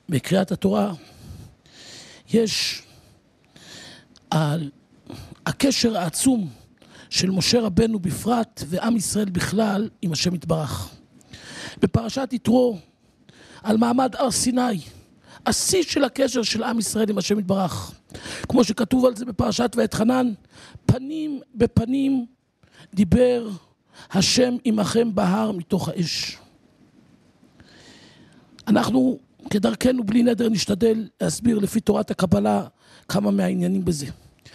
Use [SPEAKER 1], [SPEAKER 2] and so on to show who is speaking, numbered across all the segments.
[SPEAKER 1] בקריאת התורה יש על הקשר העצום של משה רבנו בפרט ועם ישראל בכלל עם השם יתברך. בפרשת יתרו על מעמד הר סיני, השיא של הקשר של עם ישראל עם השם יתברך, כמו שכתוב על זה בפרשת ואתחנן, פנים בפנים דיבר השם עמכם בהר מתוך האש. אנחנו כדרכנו בלי נדר נשתדל להסביר לפי תורת הקבלה כמה מהעניינים בזה.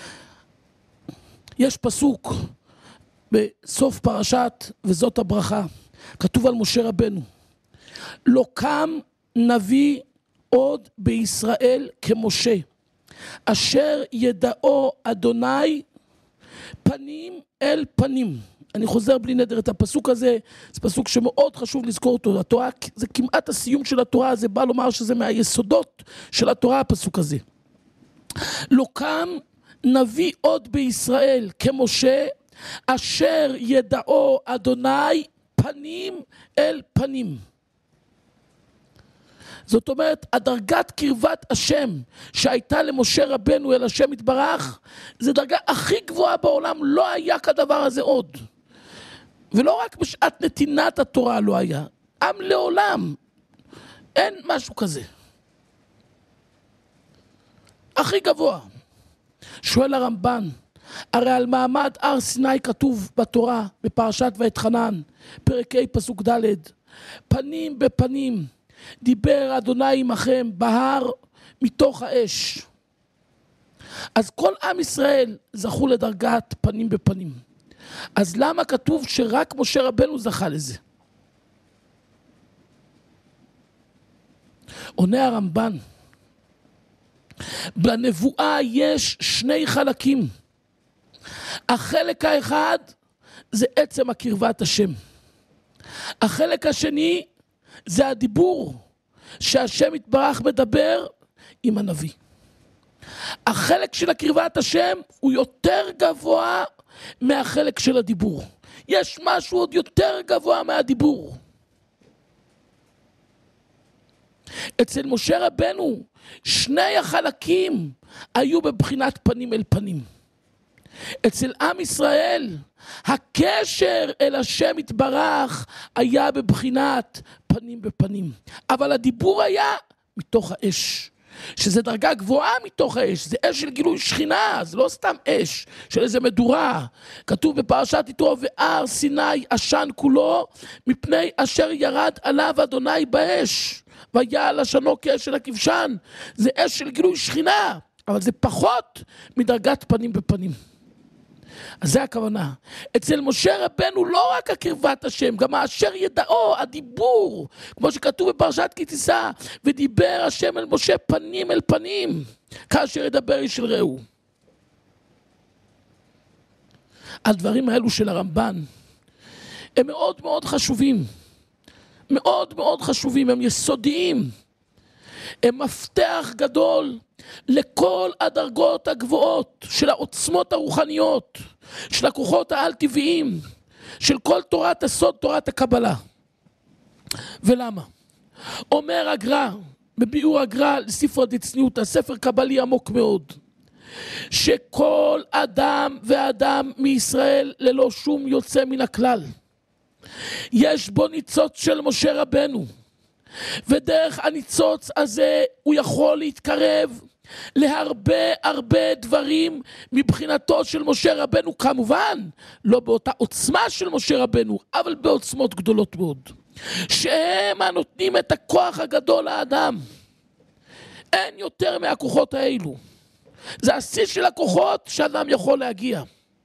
[SPEAKER 1] יש פסוק בסוף פרשת וזאת הברכה, כתוב על משה רבנו, לא קם נביא עוד בישראל כמשה, אשר ידעו אדוני פנים אל פנים. אני חוזר בלי נדר את הפסוק הזה, זה פסוק שמאוד חשוב לזכור אותו. התורה, זה כמעט הסיום של התורה, זה בא לומר שזה מהיסודות של התורה הפסוק הזה. לא קם נביא עוד בישראל כמשה, אשר ידעו אדוני פנים אל פנים. זאת אומרת, הדרגת קרבת השם שהייתה למשה רבנו אל השם יתברך, זה דרגה הכי גבוהה בעולם, לא היה כדבר הזה עוד. ולא רק בשעת נתינת התורה לא היה, עם לעולם, אין משהו כזה. הכי גבוה. שואל הרמב"ן, הרי על מעמד הר סיני כתוב בתורה, בפרשת ואתחנן, פרק ה' פסוק ד', פנים בפנים, דיבר אדוני עמכם בהר מתוך האש. אז כל עם ישראל זכו לדרגת פנים בפנים. אז למה כתוב שרק משה רבנו זכה לזה? עונה הרמב"ן, בנבואה יש שני חלקים. החלק האחד זה עצם הקרבת השם. החלק השני זה הדיבור שהשם יתברך מדבר עם הנביא. החלק של הקרבת השם הוא יותר גבוה מהחלק של הדיבור. יש משהו עוד יותר גבוה מהדיבור. אצל משה רבנו שני החלקים היו בבחינת פנים אל פנים. אצל עם ישראל הקשר אל השם יתברך היה בבחינת פנים בפנים, אבל הדיבור היה מתוך האש, שזה דרגה גבוהה מתוך האש, זה אש של גילוי שכינה, זה לא סתם אש של איזה מדורה. כתוב בפרשת יתרו, והר סיני עשן כולו מפני אשר ירד עליו אדוני באש, והיה לשנו כאש של הכבשן. זה אש של גילוי שכינה, אבל זה פחות מדרגת פנים בפנים. אז זה הכוונה. אצל משה רבנו לא רק הקרבת השם, גם האשר ידעו, הדיבור, כמו שכתוב בפרשת כי תישא, ודיבר השם אל משה פנים אל פנים, כאשר ידבר איש אל רעהו. הדברים האלו של הרמב"ן הם מאוד מאוד חשובים, מאוד מאוד חשובים, הם יסודיים, הם מפתח גדול לכל הדרגות הגבוהות של העוצמות הרוחניות, של הכוחות העל טבעיים, של כל תורת הסוד, תורת הקבלה. ולמה? אומר הגר"א, בביאור הגר"א לספרא דצניותא, ספר קבלי עמוק מאוד, שכל אדם ואדם מישראל ללא שום יוצא מן הכלל, יש בו ניצוץ של משה רבנו, ודרך הניצוץ הזה הוא יכול להתקרב להרבה הרבה דברים מבחינתו של משה רבנו, כמובן לא באותה עוצמה של משה רבנו, אבל בעוצמות גדולות מאוד, שהם הנותנים את הכוח הגדול לאדם. אין יותר מהכוחות האלו, זה השיא של הכוחות שאדם יכול להגיע.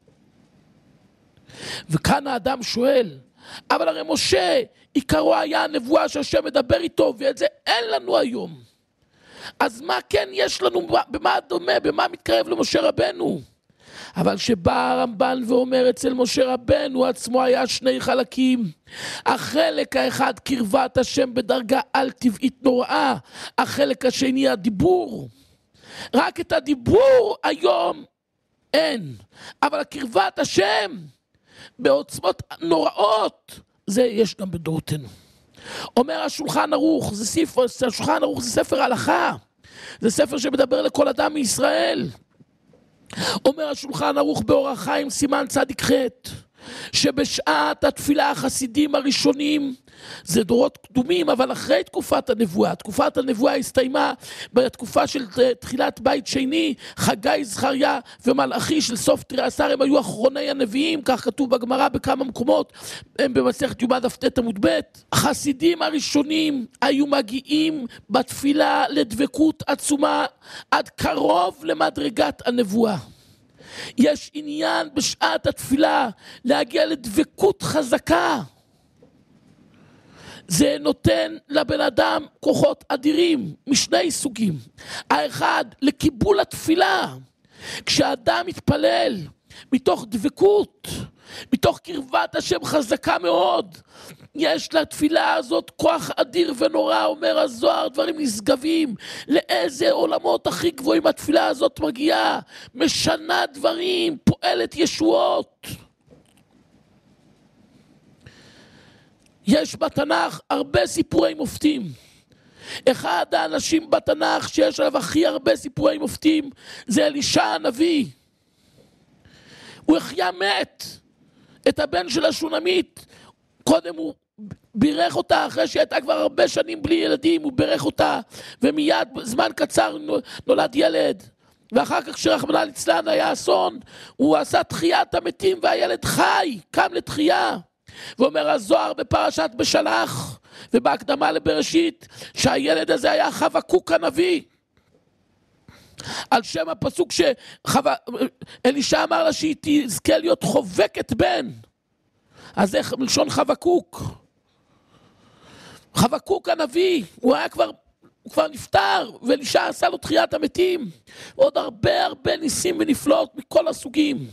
[SPEAKER 1] וכאן האדם שואל, אבל הרי משה עיקרו היה הנבואה שהשם מדבר איתו, ואת זה אין לנו היום. אז מה כן יש לנו, במה דומה, במה מתקרב למשה רבנו? אבל שבא הרמב"ן ואומר, אצל משה רבנו עצמו היה שני חלקים. החלק האחד קרבת השם בדרגה על טבעית נוראה, החלק השני הדיבור. רק את הדיבור היום אין, אבל קרבת השם בעוצמות נוראות, זה יש גם בדורותינו. אומר השולחן ערוך, השולחן ערוך זה ספר הלכה, זה ספר שמדבר לכל אדם מישראל. אומר השולחן ערוך באור החיים סימן צדיק ח' שבשעת התפילה החסידים הראשונים, זה דורות קדומים, אבל אחרי תקופת הנבואה, תקופת הנבואה הסתיימה בתקופה של תחילת בית שני, חגי, זכריה ומלאכי של סוף תראה עשר, הם היו אחרוני הנביאים, כך כתוב בגמרא בכמה מקומות, הם במסכת יומא דף ט עמוד ב'. החסידים הראשונים היו מגיעים בתפילה לדבקות עצומה עד קרוב למדרגת הנבואה. יש עניין בשעת התפילה להגיע לדבקות חזקה. זה נותן לבן אדם כוחות אדירים משני סוגים. האחד, לקיבול התפילה. כשאדם מתפלל מתוך דבקות, מתוך קרבת השם חזקה מאוד, יש לתפילה הזאת כוח אדיר ונורא, אומר הזוהר, דברים נשגבים. לאיזה עולמות הכי גבוהים התפילה הזאת מגיעה, משנה דברים, פועלת ישועות. יש בתנ"ך הרבה סיפורי מופתים. אחד האנשים בתנ"ך שיש עליו הכי הרבה סיפורי מופתים זה אלישע הנביא. הוא החיה מת את הבן של השונמית. קודם הוא בירך אותה, אחרי שהייתה כבר הרבה שנים בלי ילדים, הוא בירך אותה, ומיד זמן קצר נולד ילד. ואחר כך כשרחמנא ליצלן היה אסון, הוא עשה תחיית המתים והילד חי, קם לתחייה. ואומר הזוהר בפרשת בשלח ובהקדמה לבראשית שהילד הזה היה חבקוק הנביא, על שם הפסוק שאלישע אמר לה שהיא תזכה להיות חובקת בן. אז איך מלשון חבקוק? חבקוק הנביא, הוא כבר נפטר, ואלישע עשה לו תחיית המתים. עוד הרבה ניסים ונפלאות מכל הסוגים.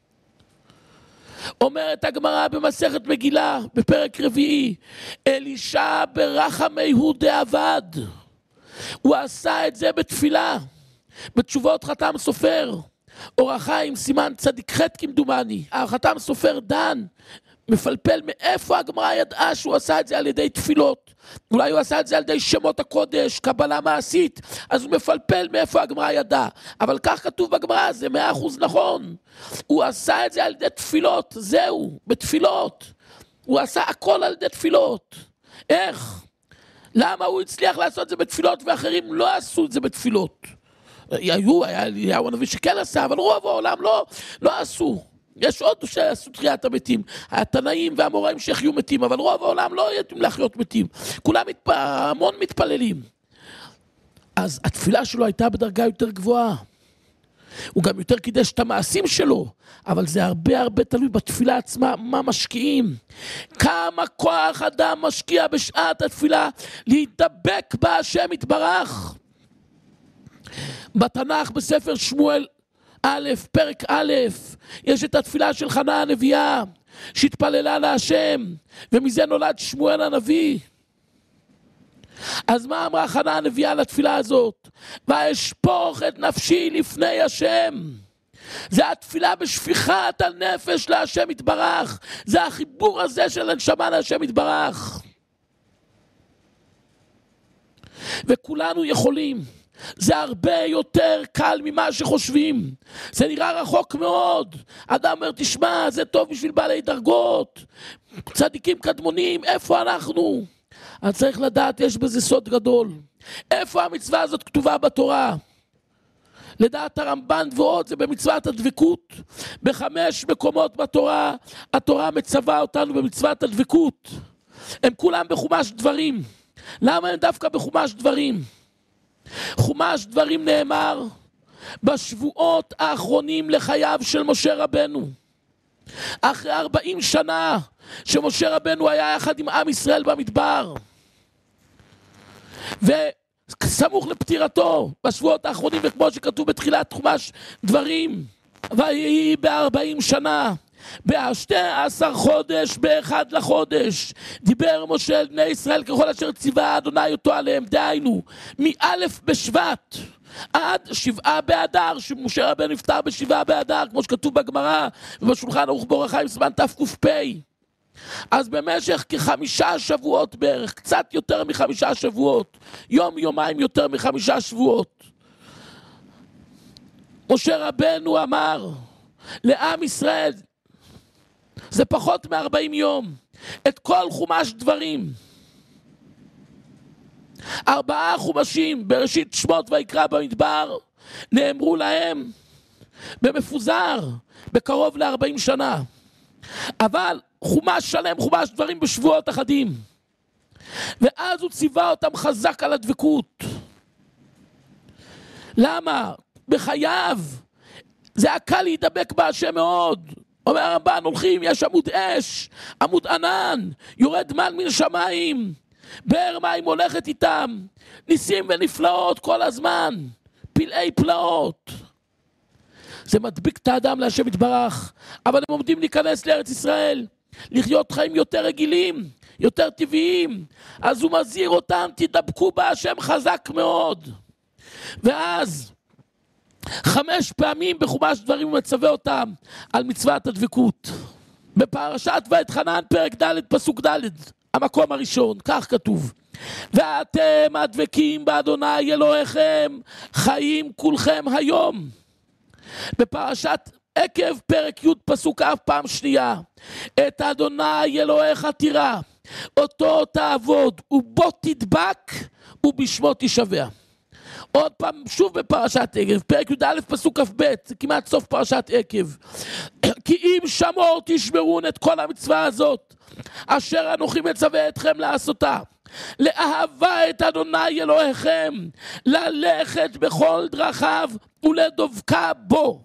[SPEAKER 1] אומרת הגמרא במסכת מגילה בפרק רביעי, אלישע ברחמיהו דאבד. הוא עשה את זה בתפילה, בתשובות חתם סופר, אור החיים סימן צדיק ח' כמדומני. החתם סופר דן מפלפל מאיפה הגמרא ידעה שהוא עשה את זה על ידי תפילות. אולי הוא עשה את זה על ידי שמות הקודש, קבלה מעשית, אז הוא מפלפל מאיפה הגמרא ידעה. אבל כך כתוב בגמרא, זה 100% נכון. הוא עשה את זה על ידי תפילות, זהו, בתפילות. הוא עשה הכל על ידי תפילות. איך? למה הוא הצליח לעשות את זה בתפילות ואחרים לא עשו את זה בתפילות? היה אליהו הנביא שכן עשה, אבל רוב העולם לא עשו. יש עוד שעשו תחיית המתים, התנאים והאמוראים שהחיו מתים, אבל רוב העולם לא יודעים להחיות מתים. כולם המון מתפללים. אז התפילה שלו הייתה בדרגה יותר גבוהה. הוא גם יותר קידש את המעשים שלו, אבל זה הרבה תלוי בתפילה עצמה, מה משקיעים. כמה כוח אדם משקיע בשעת התפילה להידבק בהשם יתברך. בתנ"ך בספר שמואל א', פרק א', יש את התפילה של חנה הנביאה, שהתפללה להשם, ומזה נולד שמואל הנביא. אז מה אמרה חנה הנביאה לתפילה הזאת? ואשפוך את נפשי לפני השם. זה התפילה בשפיכת הנפש להשם יתברך. זה החיבור הזה של הנשמה להשם יתברך. וכולנו יכולים. זה הרבה יותר קל ממה שחושבים. זה נראה רחוק מאוד. אדם אומר, תשמע, זה טוב בשביל בעלי דרגות, צדיקים קדמונים, איפה אנחנו? אז צריך לדעת, יש בזה סוד גדול. איפה המצווה הזאת כתובה בתורה? לדעת הרמב"ן ועוד, זה במצוות הדבקות. ב5 מקומות בתורה, התורה מצווה אותנו במצוות הדבקות. הם כולם בחומש דברים. למה הם דווקא בחומש דברים? חומש דברים נאמר בשבועות האחרונים לחייו של משה רבנו. אחרי 40 שנה שמשה רבנו היה יחד עם עם ישראל במדבר, וסמוך לפטירתו בשבועות האחרונים, וכמו שכתוב בתחילת חומש דברים, ויהי ב40 שנה ב12 חודש באחד לחודש דיבר משה אל בני ישראל ככל אשר ציווה אדוני אותו עליהם, דהיינו מאלף בשבט עד 7 באדר, שמשה רבנו נפטר ב7 באדר כמו שכתוב בגמרא ובשולחן ערוך באור החיים סימן תק"פ. אז במשך כ5 שבועות בערך, קצת יותר מ5 שבועות, יומיים יותר מ5 שבועות, משה רבנו אמר לעם ישראל, זה פחות מ40 יום, את כל חומש דברים. 4 חומשים בראשית שמות ויקרא במדבר נאמרו להם במפוזר בקרוב ל40 שנה, אבל חומש שלם, חומש דברים בשבועות אחדים. ואז הוא ציווה אותם חזק על הדבקות. למה? בחייו זה היה קל להידבק בהשם מאוד. אומר הרמב"ן, הולכים, יש עמוד אש, עמוד ענן, יורד מן מן שמיים, באר מים הולכת איתם, ניסים ונפלאות כל הזמן, פלאי פלאות. זה מדביק את האדם להשם יתברך, אבל הם עומדים להיכנס לארץ ישראל, לחיות חיים יותר רגילים, יותר טבעיים, אז הוא מזהיר אותם, תדבקו בהשם חזק מאוד. ואז 5 פעמים בחומש דברים הוא מצווה אותם על מצוות הדבקות. בפרשת ואתחנן פרק ד' פסוק ד', המקום הראשון, כך כתוב, ואתם הדבקים באדוני אלוהיכם חיים כולכם היום. בפרשת עקב פרק י' פסוק א' פעם שנייה, את אדוני אלוהיך תירא, אותו תעבוד ובו תדבק ובשמו תשבע. עוד פעם שוב בפרשת עקב פרק י' פסוק כ"ב, כמעט סוף פרשת עקב, כי אם שמור תשמרון את כל המצווה הזאת אשר אנוכי מצווה אתכם לעשותה, לאהבה את אדוני אלוהיכם, ללכת בכל דרכיו ולדבקה בו.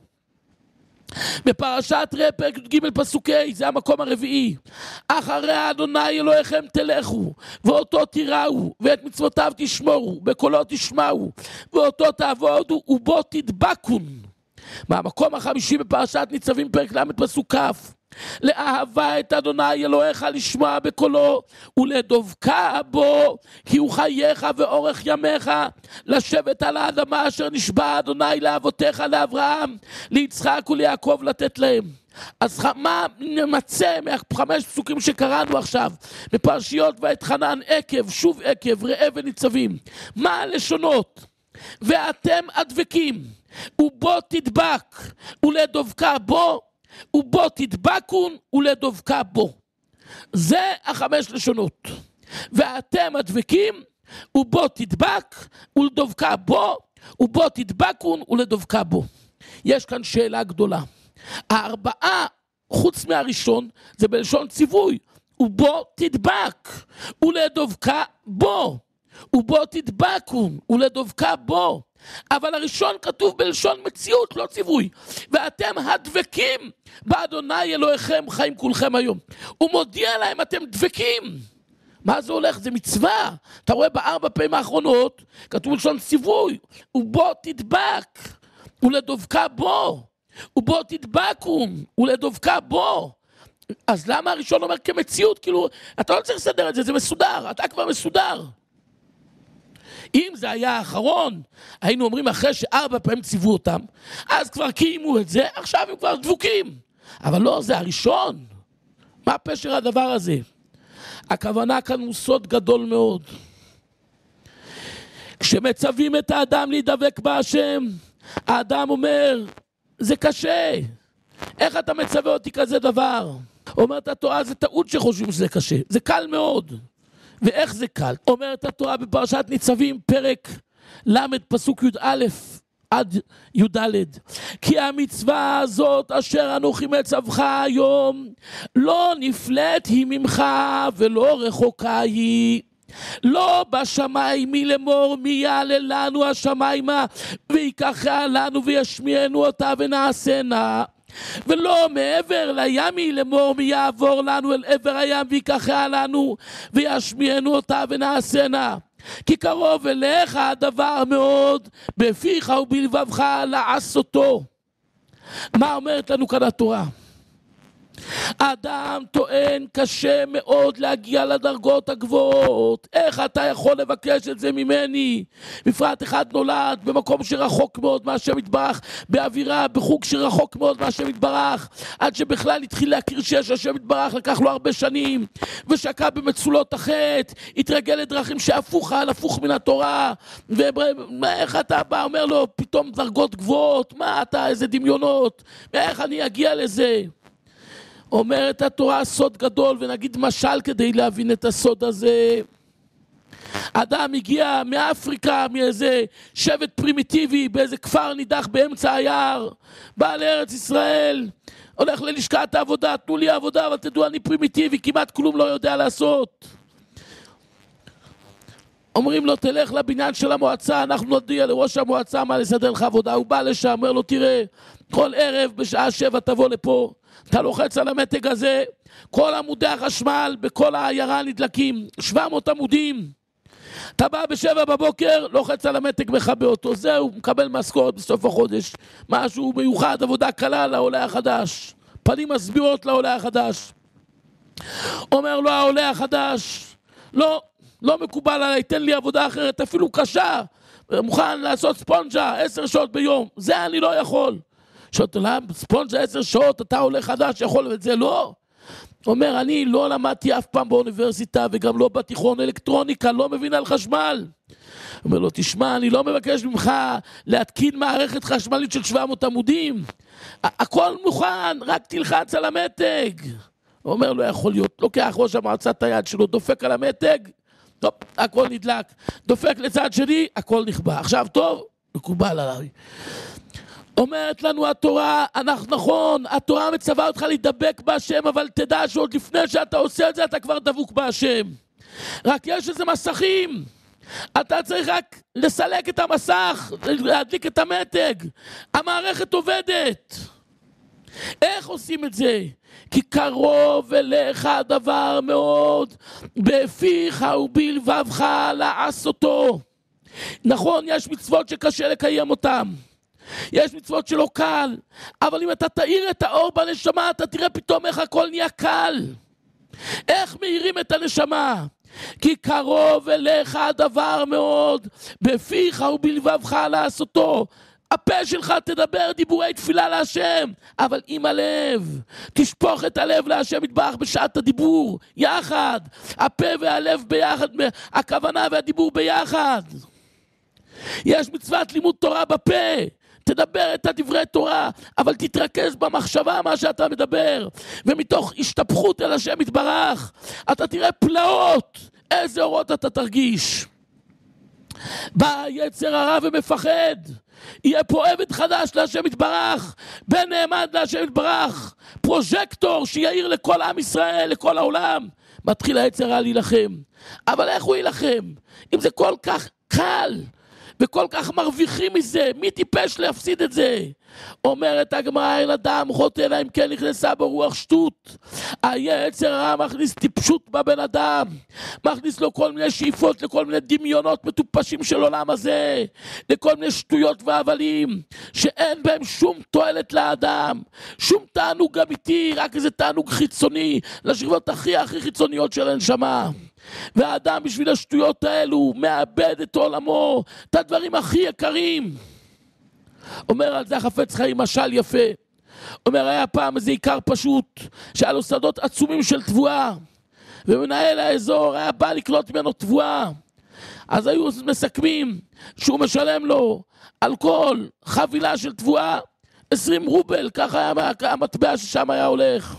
[SPEAKER 1] בפרשת ראה פרק י"ג פסוק ה', זה המקום הרביעי, אחרי אדוני אלוהיכם תלכו ואותו תיראו ואת מצוותיו תשמורו, בקולו תשמעו ואותו תעבודו ובו תדבקון. מהמקום החמישי בפרשת ניצבים פרק ל' פסוק כ', לאהבה את אדוני אלוהיך, לשמוע בקולו ולדבקה בו, כי הוא חייך ואורך ימיך, לשבת על האדמה אשר נשבע אדוני לאבותיך, לאברהם, ליצחק וליעקב לתת להם. אז מה נמצא מה5 פסוקים שקראנו עכשיו בפרשיות ואתחנן, עקב, שוב עקב, ראה וניצבים? מה הלשונות? ואתם הדבקים ובו תדבק ולדבקה בו, ובו תדבקון ולדבקה בו. זה 5 לשונות. ואתם הדבקים ובו תדבק ולדבקה בו, ובו תדבקון ולדבקה בו. יש כאן שאלה גדולה. 4 חוץ מהראשון זה בלשון ציווי, ובו תדבק ולדבקה בו, ובו תדבקון ולדבקה בו. אבל הראשון כתוב בלשון מציאות, לא ציווי. ואתם הדבקים באדוני אלוהיכם חיים כולכם היום. הוא מודיע להם, אתם דבקים. מה זה הולך? זה מצווה. אתה רואה ב4 פעמים האחרונות כתוב בלשון ציווי, ובו תדבק ולדבקה בו, ובו תדבקון ולדבקה בו. אז למה הראשון אומר כמציאות? כאילו, אתה לא צריך לסדר את זה, זה מסודר, אתה כבר מסודר. אם זה היה האחרון, היינו אומרים אחרי ש4 פעמים ציוו אותם, אז כבר קיימו את זה, עכשיו הם כבר דבוקים. אבל לא, זה הראשון. מה פשר הדבר הזה? הכוונה כאן הוא סוד גדול מאוד. כשמצווים את האדם להידבק בהשם, האדם אומר, זה קשה. איך אתה מצווה אותי כזה דבר? אומרת התורה, זה טעות שחושבים שזה קשה. זה קל מאוד. ואיך זה קל? אומרת התורה בפרשת ניצבים פרק ל' פסוק י"א עד י"ד, כי המצווה הזאת אשר אנוכי מצווך היום לא נפלאת היא ממך ולא רחוקה היא, לא בשמיים מי לאמור מי יעלה לנו השמיימה ויקחה לנו וישמיענו אותה ונעשנה, ולא מעבר לימי לאמור מי יעבור לנו אל עבר הים ויקחה לנו וישמיענו אותה ונעשנה, כי קרוב אליך הדבר מאוד בפיך ובלבבך לעשותו. מה אומרת לנו כאן התורה? האדם טוען קשה מאוד להגיע לדרגות הגבוהות. איך אתה יכול לבקש את זה ממני? בפרט אחד נולד במקום שרחוק מאוד מהשם יתברך, באווירה, בחוג שרחוק מאוד מהשם יתברך, עד שבכלל התחיל להכיר שיש השם יתברך, לקח לו הרבה שנים, ושקע במצולות החטא, התרגל לדרכים שהפוך על הפוך מן התורה. ואיך אתה בא, אומר לו פתאום דרגות גבוהות? מה אתה, איזה דמיונות, איך אני אגיע לזה? אומרת התורה סוד גדול, ונגיד משל כדי להבין את הסוד הזה. אדם הגיע מאפריקה, מאיזה שבט פרימיטיבי, באיזה כפר נידח באמצע היער, בא לארץ ישראל, הולך ללשכת העבודה, תנו לי עבודה, אבל תדעו אני פרימיטיבי, כמעט כלום לא יודע לעשות. אומרים לו תלך לבניין של המועצה, אנחנו נודיע לראש המועצה מה לסדר לך עבודה. הוא בא לשם, אומר לו תראה, כל ערב בשעה 7 תבוא לפה, אתה לוחץ על המתג הזה, כל עמודי החשמל בכל העיירה נדלקים, 700 עמודים. אתה בא ב7 בבוקר, לוחץ על המתג, מכבה אותו, זהו, מקבל משכורת בסוף החודש. משהו מיוחד, עבודה קלה לעולה החדש, פנים מסבירות לעולה החדש. אומר לו העולה החדש, לא מקובל עליי, תן לי עבודה אחרת, אפילו קשה, מוכן לעשות ספונג'ה 10 שעות ביום, זה אני לא יכול. שואלת לה, ספונג'ה 10 שעות, אתה עולה חדש, יכול ואת זה לא? אומר, אני לא למדתי אף פעם באוניברסיטה, וגם לא בתיכון אלקטרוניקה, לא מבין על חשמל. אומר לו, תשמע, אני לא מבקש ממך להתקין מערכת חשמלית של 700 עמודים, הכל מוכן, רק תלחץ על המתג. אומר, לא יכול להיות, לוקח ראש המועצה את היד שלו, דופק על המתג, טוב, הכל נדלק, דופק לצד שני, הכל נכבה. עכשיו טוב, מקובל עליי. אומרת לנו התורה, נכון, התורה מצווה אותך להידבק בהשם, אבל תדע שעוד לפני שאתה עושה את זה, אתה כבר דבוק בהשם. רק יש איזה מסכים, אתה צריך רק לסלק את המסך, להדליק את המתג, המערכת עובדת. איך עושים את זה? כי קרוב אליך הדבר מאוד, בפיך ובלבבך לעשותו. נכון, יש מצוות שקשה לקיים אותם, יש מצוות שלא קל, אבל אם אתה תאיר את האור בנשמה, אתה תראה פתאום איך הכל נהיה קל. איך מאירים את הנשמה? כי קרוב אליך הדבר מאוד, בפיך ובלבבך לעשותו. הפה שלך תדבר דיבורי תפילה להשם, אבל עם הלב, תשפוך את הלב להשם יתברך בשעת הדיבור, יחד, הפה והלב ביחד, הכוונה והדיבור ביחד. יש מצוות לימוד תורה בפה, תדבר את הדברי תורה, אבל תתרכז במחשבה מה שאתה מדבר, ומתוך השתפכות אל השם יתברך, אתה תראה פלאות, איזה אורות אתה תרגיש. בא יצר הרע ומפחד, יהיה פה עבד חדש להשם יתברך, בן נאמן להשם יתברך, פרוז'קטור שיעיר לכל עם ישראל, לכל העולם. מתחיל היצר הרע להילחם, אבל איך הוא ילחם? אם זה כל כך קל, וכל כך מרוויחים מזה, מי טיפש להפסיד את זה? אומרת הגמרא, אין אדם חוטא אלא אם כן נכנסה ברוח שטות. היצר הרע מכניס טיפשות בבן אדם, מכניס לו כל מיני שאיפות, לכל מיני דמיונות מטופשים של עולם הזה, לכל מיני שטויות והבלים שאין בהם שום תועלת לאדם, שום תענוג אמיתי, רק איזה תענוג חיצוני לשכבות הכי חיצוניות של הנשמה. והאדם בשביל השטויות האלו מאבד את עולמו, את הדברים הכי יקרים. אומר על זה החפץ חיים משל יפה, אומר, היה פעם איזה עיקר פשוט שהיה לו שדות עצומים של תבואה, ומנהל האזור היה בא לקלוט ממנו תבואה, אז היו מסכמים שהוא משלם לו על כל חבילה של תבואה 20 רובל, ככה היה המטבע ששם היה הולך,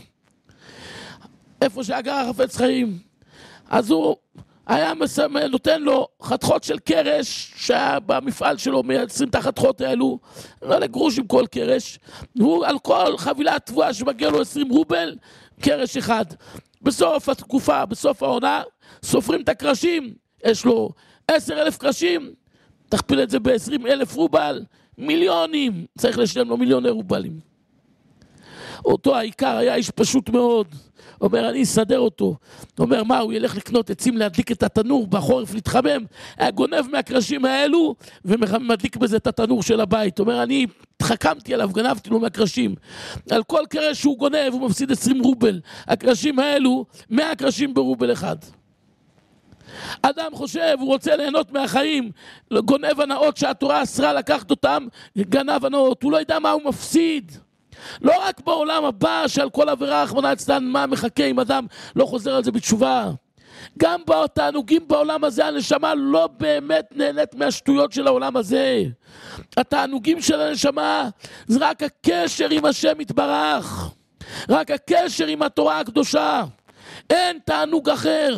[SPEAKER 1] איפה שהגר החפץ חיים. אז הוא היה נותן לו חתכות של קרש, שהיה במפעל שלו מייצרים את החתכות האלו, לא לגרוש עם כל קרש, והוא על כל חבילת תבואה שמגיע לו 20 רובל, קרש אחד. בסוף התקופה, בסוף העונה, סופרים את הקרשים, יש לו 10,000 קרשים, תכפיל את זה ב-20,000 רובל, מיליונים, צריך לשלם לו מיליוני רובלים. אותו העיקר היה איש פשוט מאוד. אומר, אני אסדר אותו. אומר, מה, הוא ילך לקנות עצים להדליק את התנור, בחורף להתחמם, היה גונב מהקרשים האלו, ומדליק בזה את התנור של הבית. אומר, אני התחכמתי עליו, גנבתי לו מהקרשים. על כל קרש שהוא גונב, הוא מפסיד 20 רובל. הקרשים האלו, 100 קרשים ברובל אחד. אדם חושב, הוא רוצה ליהנות מהחיים, גונב הנאות שהתורה אסרה לקחת אותם, גנב הנאות, הוא לא יודע מה הוא מפסיד. לא רק בעולם הבא שעל כל עבירה רחמנא ליצלן מה מחכה אם אדם לא חוזר על זה בתשובה. גם בתענוגים בעולם הזה הנשמה לא באמת נהנית מהשטויות של העולם הזה. התענוגים של הנשמה זה רק הקשר עם השם יתברך, רק הקשר עם התורה הקדושה, אין תענוג אחר.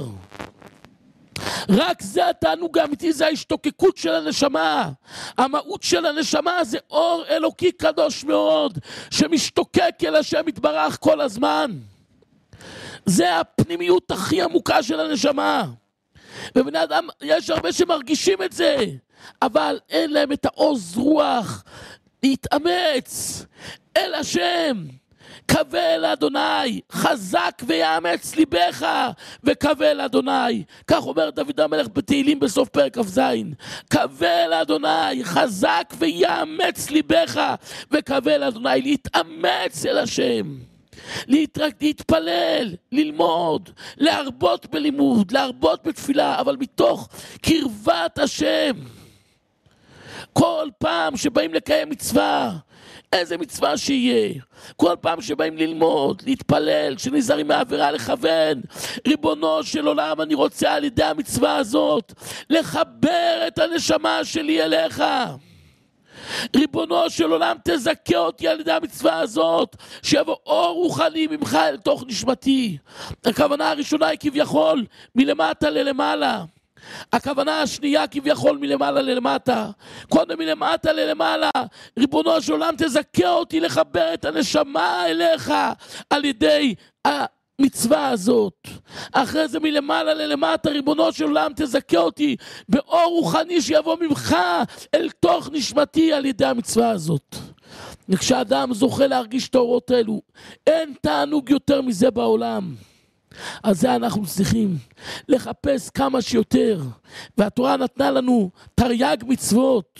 [SPEAKER 1] רק זה התענוג האמיתי, זה ההשתוקקות של הנשמה. המהות של הנשמה זה אור אלוקי קדוש מאוד, שמשתוקק אל השם יתברך כל הזמן. זה הפנימיות הכי עמוקה של הנשמה. ובני אדם, יש הרבה שמרגישים את זה, אבל אין להם את העוז רוח להתאמץ אל השם. קווה אל אדוני, חזק ויאמץ ליבך וקווה אל אדוני. כך אומר דוד המלך בתהילים בסוף פרק כ"ז. קווה אל אדוני, חזק ויאמץ ליבך וקווה אל אדוני. להתאמץ אל השם, להתפלל, ללמוד, להרבות בלימוד, להרבות בתפילה, אבל מתוך קרבת השם. כל פעם שבאים לקיים מצווה, איזה מצווה שיהיה, כל פעם שבאים ללמוד, להתפלל, שנזהרים מהעבירה, לכוון, ריבונו של עולם, אני רוצה על ידי המצווה הזאת לחבר את הנשמה שלי אליך. ריבונו של עולם, תזכה אותי על ידי המצווה הזאת, שיבוא אור רוחני ממך אל תוך נשמתי. הכוונה הראשונה היא כביכול מלמטה ללמעלה, הכוונה השנייה כביכול מלמעלה ללמטה. קודם מלמטה ללמעלה, ריבונו של עולם תזכה אותי לחבר את הנשמה אליך על ידי המצווה הזאת. אחרי זה מלמעלה ללמטה, ריבונו של עולם תזכה אותי באור רוחני שיבוא ממך אל תוך נשמתי על ידי המצווה הזאת. וכשאדם זוכה להרגיש את האורות האלו, אין תענוג יותר מזה בעולם. אז זה אנחנו צריכים לחפש כמה שיותר, והתורה נתנה לנו תרי"ג מצוות,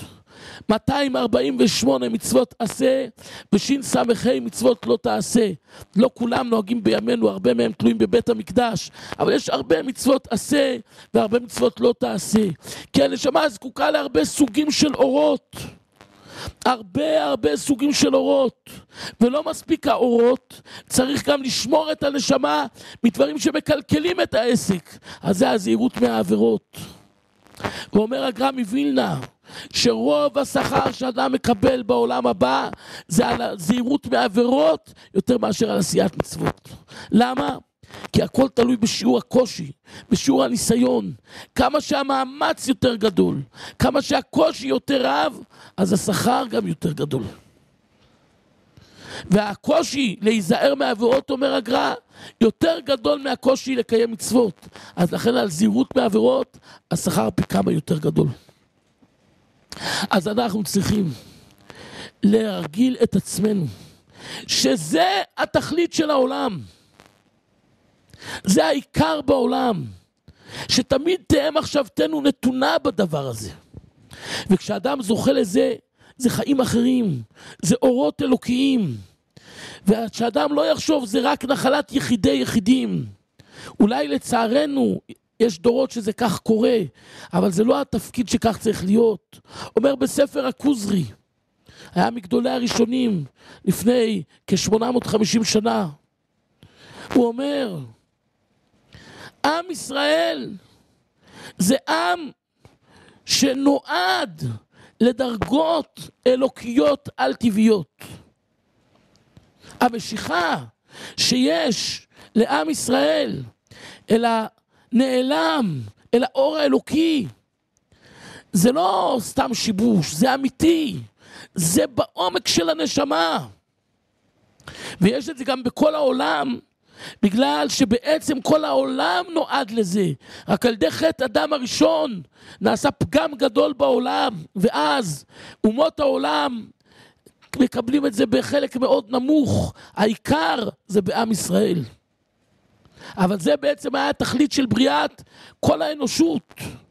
[SPEAKER 1] 248 מצוות עשה וש"ס"ה מצוות לא תעשה. לא כולם נוהגים בימינו, הרבה מהם תלויים בבית המקדש, אבל יש הרבה מצוות עשה והרבה מצוות לא תעשה, כי הנשמה זקוקה להרבה סוגים של אורות, הרבה סוגים של אורות, ולא מספיק האורות, צריך גם לשמור את הנשמה מדברים שמקלקלים את העסק. אז זה הזהירות מהעבירות. ואומר הגר"א מווילנה שרוב השכר שאדם מקבל בעולם הבא זה על הזהירות מהעבירות יותר מאשר על עשיית מצוות. למה? כי הכל תלוי בשיעור הקושי, בשיעור הניסיון. כמה שהמאמץ יותר גדול, כמה שהקושי יותר רב, אז השכר גם יותר גדול. והקושי להיזהר מהעבירות, אומר הגר"א, יותר גדול מהקושי לקיים מצוות. אז לכן על זהירות מהעבירות, השכר פי כמה יותר גדול. אז אנחנו צריכים להרגיל את עצמנו, שזה התכלית של העולם. זה העיקר בעולם, שתמיד תהיה מחשבתנו נתונה בדבר הזה. וכשאדם זוכה לזה, זה חיים אחרים, זה אורות אלוקיים. וכשאדם לא יחשוב זה רק נחלת יחידים. אולי לצערנו יש דורות שזה כך קורה, אבל זה לא התפקיד שכך צריך להיות. אומר בספר הכוזרי, היה מגדולי הראשונים לפני כ-850 שנה, הוא אומר, עם ישראל זה עם שנועד לדרגות אלוקיות על טבעיות. המשיכה שיש לעם ישראל אל הנעלם, אל האור האלוקי, זה לא סתם שיבוש, זה אמיתי, זה בעומק של הנשמה. ויש את זה גם בכל העולם, בגלל שבעצם כל העולם נועד לזה. רק על ידי חטא אדם הראשון נעשה פגם גדול בעולם, ואז אומות העולם מקבלים את זה בחלק מאוד נמוך, העיקר זה בעם ישראל. אבל זה בעצם היה התכלית של בריאת כל האנושות,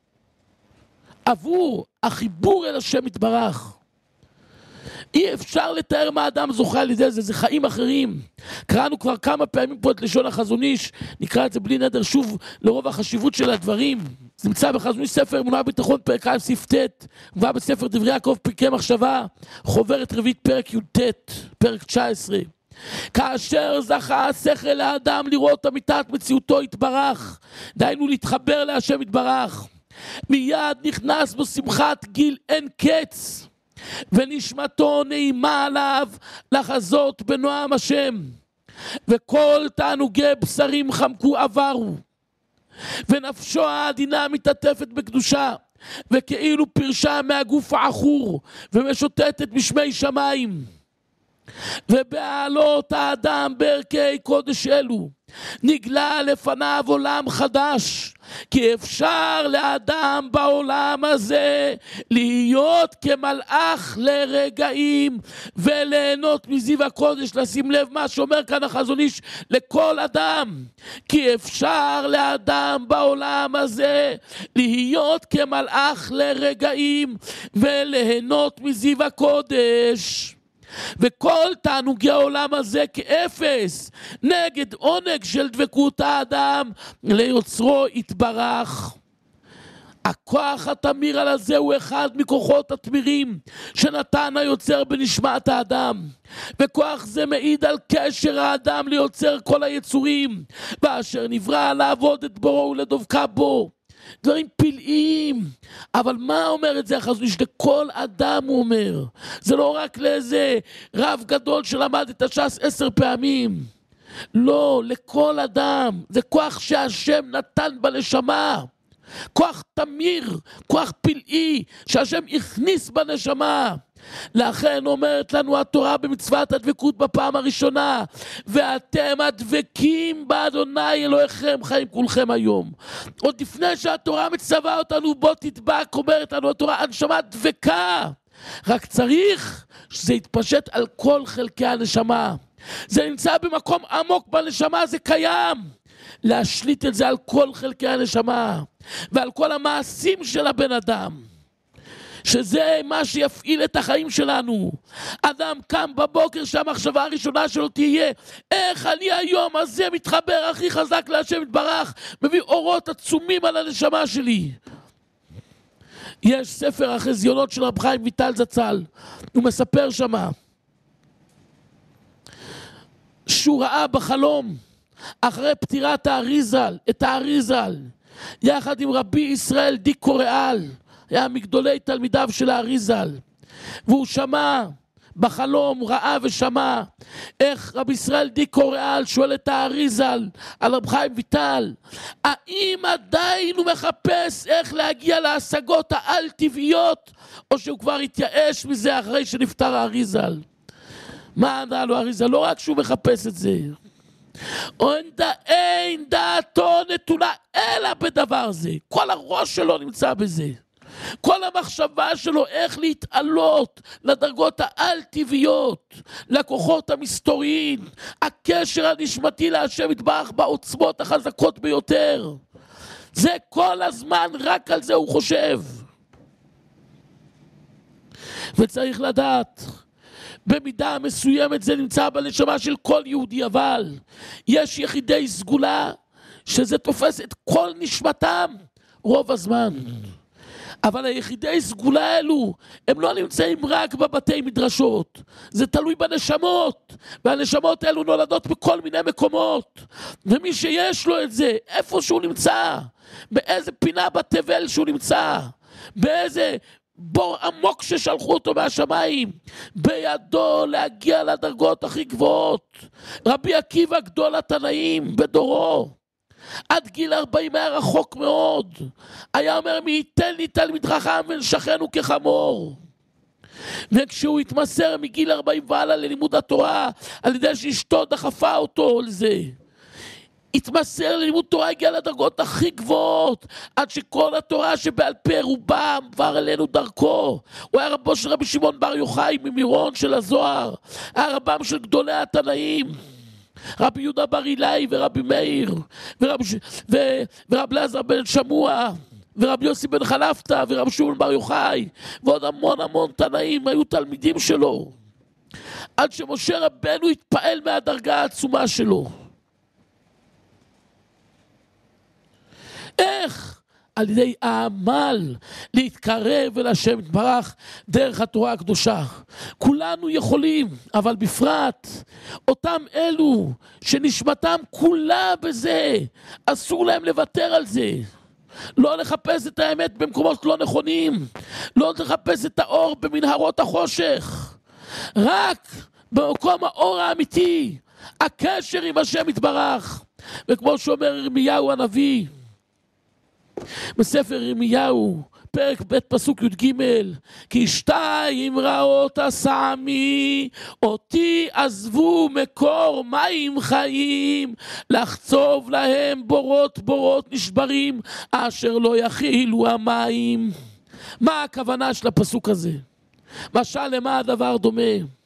[SPEAKER 1] עבור החיבור אל השם יתברך. אי אפשר לתאר מה אדם זוכה על ידי זה, זה חיים אחרים. קראנו כבר כמה פעמים פה את לשון החזון איש, נקרא את זה בלי נדר שוב לרוב החשיבות של הדברים. זה נמצא בחזון איש ספר אמונה וביטחון פרק א' סעיף ט', כבר בספר דברי יעקב פרקי מחשבה, חוברת רביעית פרק י"ט, פרק 19. כאשר זכה השכל האדם לראות אמיתת מציאותו יתברך, דהיינו להתחבר להשם יתברך, מיד נכנס בו שמחת גיל אין קץ, ונשמתו נעימה עליו לחזות בנועם השם, וכל תענוגי בשרים חמקו עברו, ונפשו העדינה מתעטפת בקדושה, וכאילו פרשה מהגוף העכור ומשוטטת בשמי שמיים. ובעלות האדם בערכי קודש אלו נגלה לפניו עולם חדש, כי אפשר לאדם בעולם הזה להיות כמלאך לרגעים וליהנות מזיו הקודש. לשים לב מה שאומר כאן החזון איש לכל אדם, כי אפשר לאדם בעולם הזה להיות כמלאך לרגעים וליהנות מזיו הקודש, וכל תענוגי העולם הזה כאפס נגד עונג של דבקות האדם ליוצרו יתברך. הכוח התמיר על הזה הוא אחד מכוחות התמירים שנתן היוצר בנשמת האדם, וכוח זה מעיד על קשר האדם ליוצר כל היצורים, ואשר נברא לעבוד את בוראו ולדבקה בו. דברים פלאיים. אבל מה אומר את זה החזון איש? לכל אדם הוא אומר, זה לא רק לאיזה רב גדול שלמד את הש"ס 10 פעמים, לא, לכל אדם. זה כוח שהשם נתן בנשמה, כוח תמיר, כוח פלאי שהשם הכניס בנשמה. לכן אומרת לנו התורה במצוות הדבקות בפעם הראשונה, ואתם הדבקים באדוני אלוהיכם חיים כולכם היום. עוד לפני שהתורה מצווה אותנו בוא תדבק, אומרת לנו התורה הנשמה דבקה, רק צריך שזה יתפשט על כל חלקי הנשמה. זה נמצא במקום עמוק בנשמה, זה קיים. להשליט את זה על כל חלקי הנשמה ועל כל המעשים של הבן אדם, שזה מה שיפעיל את החיים שלנו. אדם קם בבוקר שהמחשבה הראשונה שלו תהיה, איך אני היום הזה מתחבר הכי חזק להשם יתברך, מביא אורות עצומים על הנשמה שלי. יש ספר החזיונות של רב חיים ויטל זצ"ל, הוא מספר שמה שהוא ראה בחלום אחרי פטירת האריזל, את האריזל יחד עם רבי ישראל די קוריאל, היה מגדולי תלמידיו של האריזל, והוא שמע בחלום, ראה ושמע איך רבי ישראל די קוריאל שואל את האריזל על רב חיים ויטל, האם עדיין הוא מחפש איך להגיע להשגות העל טבעיות, או שהוא כבר התייאש מזה אחרי שנפטר האריזל? מה ענה לו האריזל? לא רק שהוא מחפש את זה, אין דעתו נתונה אלא בדבר זה. כל הראש שלו נמצא בזה, כל המחשבה שלו איך להתעלות לדרגות העל טבעיות, לכוחות המסתוריים, הקשר הנשמתי להשם יתברך בעוצמות החזקות ביותר. זה כל הזמן, רק על זה הוא חושב. וצריך לדעת, במידה מסוימת זה נמצא בנשמה של כל יהודי, אבל יש יחידי סגולה שזה תופס את כל נשמתם רוב הזמן. אבל היחידי סגולה האלו הם לא נמצאים רק בבתי מדרשות, זה תלוי בנשמות, והנשמות האלו נולדות בכל מיני מקומות, ומי שיש לו את זה, איפה שהוא נמצא, באיזה פינה בתבל שהוא נמצא, באיזה בור עמוק ששלחו אותו מהשמיים, בידו להגיע לדרגות הכי גבוהות. רבי עקיבא גדול התנאים בדורו, עד גיל 40 היה רחוק מאוד, היה אומר מי ייתן לי תלמיד חכם ונשכנו כחמור. וכשהוא התמסר מגיל 40 והלאה ללימוד התורה, על ידי שאשתו דחפה אותו לזה, התמסר ללימוד תורה, הגיע לדרגות הכי גבוהות, עד שכל התורה שבעל פה רובה עבר אלינו דרכו. הוא היה רבו של רבי שמעון בר יוחאי ממירון של הזוהר, היה רבם של גדולי התנאים, רבי יהודה בר אילאי ורבי מאיר ורב אלעזר בן שמוע ורבי יוסי בן חלפתא ורבי שמעון בר יוחאי ועוד המון המון תנאים היו תלמידים שלו, עד שמשה רבנו התפעל מהדרגה העצומה שלו. איך? על ידי העמל להתקרב אל השם יתברך דרך התורה הקדושה. כולנו יכולים, אבל בפרט אותם אלו שנשמתם כולה בזה, אסור להם לוותר על זה. לא לחפש את האמת במקומות לא נכונים, לא לחפש את האור במנהרות החושך, רק במקום האור האמיתי, הקשר עם השם יתברך. וכמו שאומר ירמיהו הנביא בספר ירמיהו פרק ב' פסוק י"ג, כי שתיים רעות עשה עמי, אותי עזבו מקור מים חיים, לחצוב להם בורות בורות נשברים, אשר לא יכילו המים. מה הכוונה של הפסוק הזה? משל למה הדבר דומה?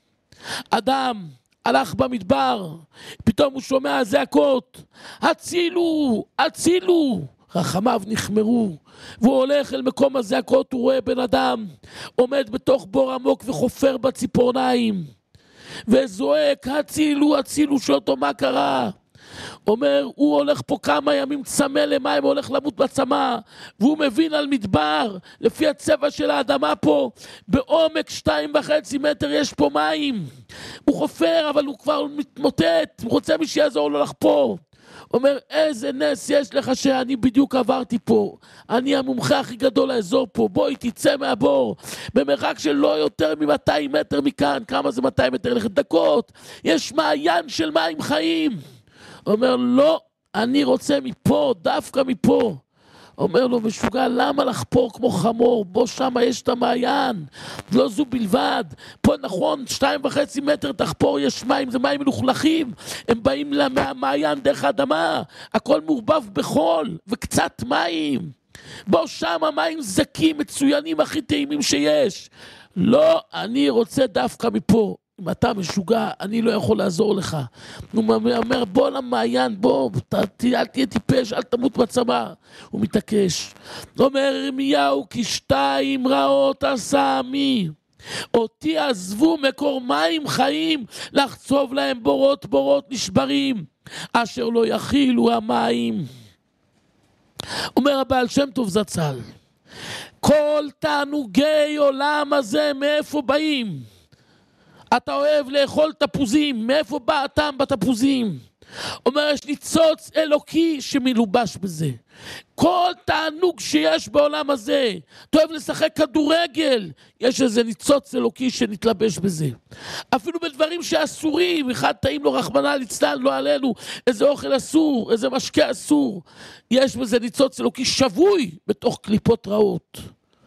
[SPEAKER 1] אדם הלך במדבר, פתאום הוא שומע זעקות, הצילו, הצילו, רחמיו נחמרו, והוא הולך אל מקום הזעקות, הוא רואה בן אדם עומד בתוך בור עמוק וחופר בציפורניים וזועק, הצילו, הצילו. שואל אותו מה קרה? אומר, הוא הולך פה כמה ימים צמא למים, הוא הולך למות בצמא, והוא מבין על מדבר, לפי הצבע של האדמה פה, בעומק 2.5 מטר יש פה מים. הוא חופר, אבל הוא כבר מתמוטט, הוא רוצה מי שיעזור לו לחפור. אומר, איזה נס יש לך שאני בדיוק עברתי פה, אני המומחה הכי גדול לאזור פה, בואי תצא מהבור, במרחק של לא יותר מ-200 מטר מכאן. כמה זה 200 מטר? לכת דקות, יש מעיין של מים חיים. אומר, לא, אני רוצה מפה, דווקא מפה. אומר לו, משוגע, למה לחפור כמו חמור? בוא, שם יש את המעיין. לא זו בלבד, פה נכון 2.5 מטר תחפור, יש מים, זה מים מלוכלכים, הם באים מהמעיין דרך האדמה, הכל מעורבב בחול וקצת מים. בוא, שם המים זקים, מצוינים, הכי טעימים שיש. לא, אני רוצה דווקא מפה. אם אתה משוגע, אני לא יכול לעזור לך. הוא אומר, בוא למעיין, בוא, אל תהיה טיפש, אל תמות בצמא. הוא מתעקש. אומר ירמיהו, כי שתיים רעות עשה עמי, אותי עזבו מקור מים חיים, לחצוב להם בורות בורות נשברים, אשר לא יכילו המים. אומר הבעל שם טוב זצ"ל, כל תענוגי עולם הזה מאיפה באים? אתה אוהב לאכול תפוזים, מאיפה בא הטעם בתפוזים? אומר, יש ניצוץ אלוקי שמלובש בזה. כל תענוג שיש בעולם הזה, אתה אוהב לשחק כדורגל, יש איזה ניצוץ אלוקי שנתלבש בזה. אפילו בדברים שאסורים, אחד טעים לו רחמנא ליצלן, לא עלינו, איזה אוכל אסור, איזה משקה אסור, יש בזה ניצוץ אלוקי שבוי בתוך קליפות רעות.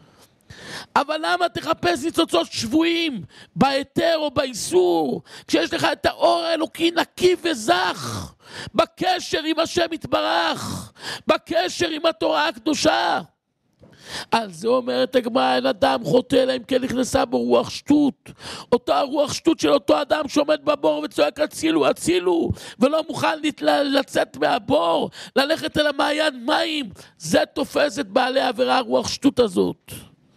[SPEAKER 1] אבל למה תחפש ניצוצות שבויים בהיתר או באיסור, כשיש לך את האור האלוקי נקי וזך, בקשר עם השם יתברך, בקשר עם התורה הקדושה? על זה אומרת הגמרא, אין אדם חוטא אלא אם כן נכנסה בו רוח שטות. אותה רוח שטות של אותו אדם שעומד בבור וצועק הצילו, הצילו, ולא מוכן לצאת מהבור, ללכת אל המעיין מים, זה תופס את בעלי העבירה, הרוח שטות הזאת.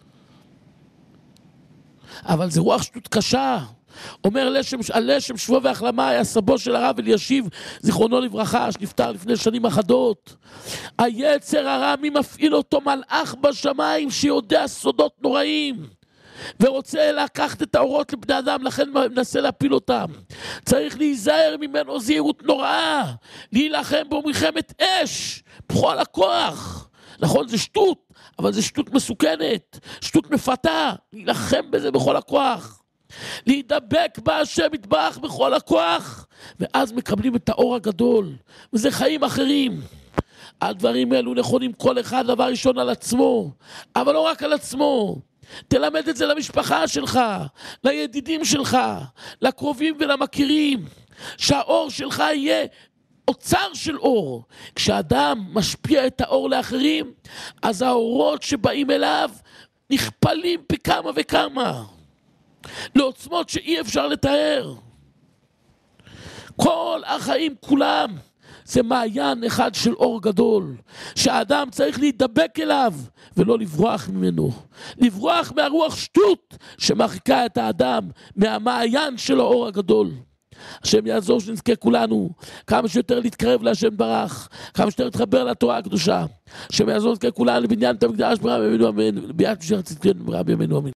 [SPEAKER 1] אבל זה רוח שטות קשה. אומר לשם שבוע והחלמה היה סבו של הרב אלישיב זיכרונו לברכה, שנפטר לפני שנים אחדות. היצר הרע, מי מפעיל אותו? מלאך בשמיים שיודע סודות נוראים ורוצה לקחת את האורות לבני אדם, לכן מנסה להפיל אותם. צריך להיזהר ממנו זהירות נוראה, להילחם בו מלחמת אש בכל הכוח. נכון, זה שטות, אבל זה שטות מסוכנת, שטות מפתה. להילחם בזה בכל הכוח, להידבק בהשם יתברך בכל הכוח, ואז מקבלים את האור הגדול, וזה חיים אחרים. הדברים האלו נכונים כל אחד דבר ראשון על עצמו, אבל לא רק על עצמו. תלמד את זה למשפחה שלך, לידידים שלך, לקרובים ולמכירים, שהאור שלך יהיה אוצר של אור. כשאדם משפיע את האור לאחרים, אז האורות שבאים אליו נכפלים פי כמה וכמה, לעוצמות שאי אפשר לתאר. כל החיים כולם זה מעיין אחד של אור גדול, שהאדם צריך להידבק אליו ולא לברוח ממנו, לברוח מהרוח שטות שמרחיקה את האדם מהמעיין של האור הגדול. השם יעזור שנזכה כולנו כמה שיותר להתקרב להשם ברך, כמה שיותר להתחבר לתורה הקדושה. השם יעזור שנזכה כולנו לבניין בית המקדש במהרה בימינו אמן, ביאת משיח צדקנו במהרה בימינו אמן.